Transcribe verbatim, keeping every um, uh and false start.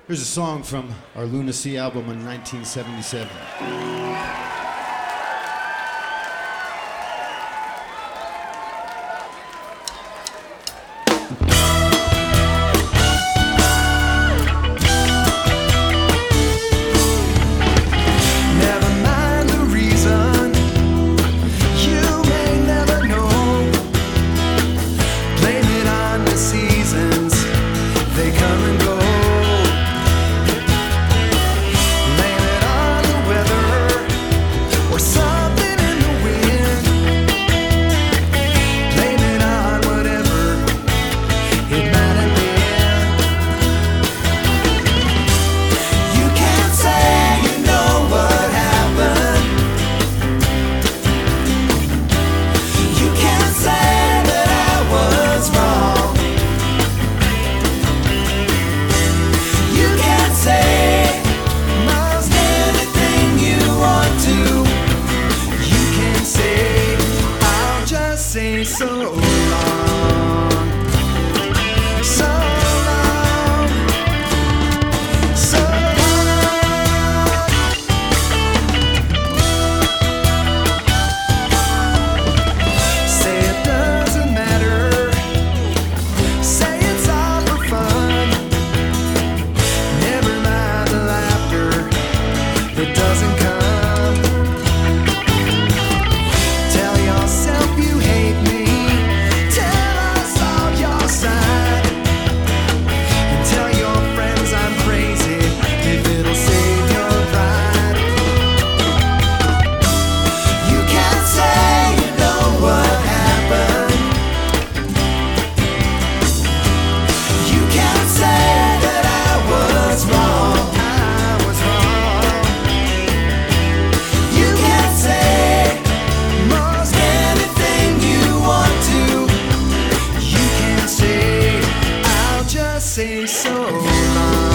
Here's a song from our Lunacy album in nineteen seventy-seven. Say so long, so long, so long. Say it doesn't matter, say it's all for fun. Never mind the laughter that doesn't come. Tell yourself you hate me, tell us all your side, and tell your friends I'm crazy if it'll save your pride. You can't say you know what happened. You can't say that I was wrong. I was wrong. You can't say most anything you want to. You can't say, I'll just say so long.